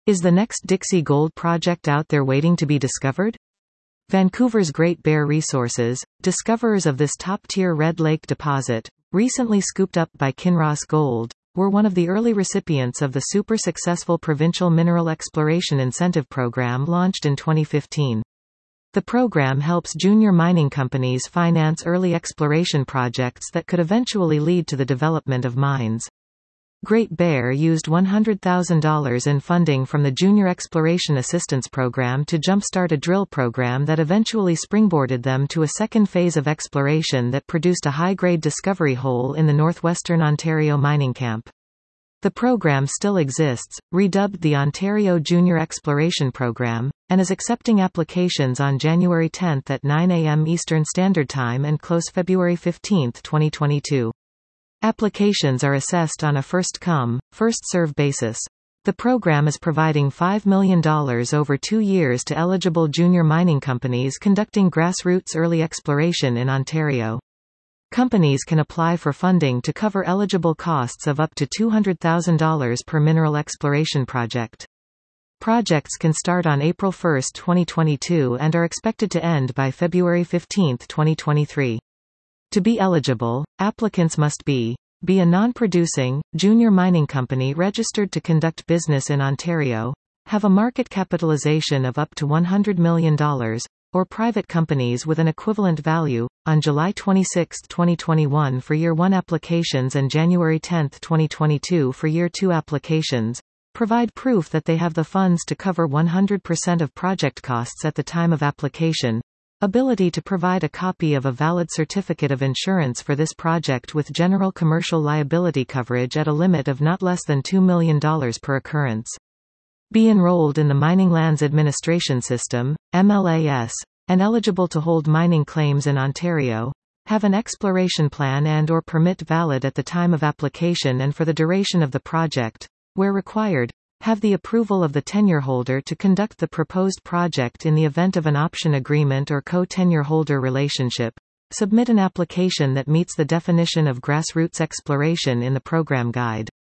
Is the next Dixie Gold project out there waiting to be discovered? Vancouver's Great Bear Resources, discoverers of this top-tier Red Lake deposit, recently scooped up by Kinross Gold, were one of the early recipients of the super-successful Provincial Mineral Exploration Incentive Program launched in 2015. The program helps junior mining companies finance early exploration projects that could eventually lead to the development of mines. Great Bear used $100,000 in funding from the Junior Exploration Assistance Program to jumpstart a drill program that eventually springboarded them to a second phase of exploration that produced a high-grade discovery hole in the northwestern Ontario mining camp. The program still exists, redubbed the Ontario Junior Exploration Program, and is accepting applications on January 10 at 9 a.m. Eastern Standard Time and close February 15, 2022. Applications are assessed on a first-come, first-served basis. The program is providing $5 million over 2 years to eligible junior mining companies conducting grassroots early exploration in Ontario. Companies can apply for funding to cover eligible costs of up to $200,000 per mineral exploration project. Projects can start on April 1, 2022 and are expected to end by February 15, 2023. To be eligible, applicants must be a non-producing, junior mining company registered to conduct business in Ontario, have a market capitalization of up to $100 million, or private companies with an equivalent value. On July 26, 2021 for Year 1 applications and January 10, 2022 for Year 2 applications, provide proof that they have the funds to cover 100% of project costs at the time of application. Ability to provide a copy of a valid certificate of insurance for this project with general commercial liability coverage at a limit of not less than $2 million per occurrence. Be enrolled in the Mining Lands Administration System, MLAS, and eligible to hold mining claims in Ontario. Have an exploration plan and/or permit valid at the time of application and for the duration of the project. Where required, have the approval of the tenure holder to conduct the proposed project in the event of an option agreement or co-tenure holder relationship. Submit an application that meets the definition of grassroots exploration in the program guide.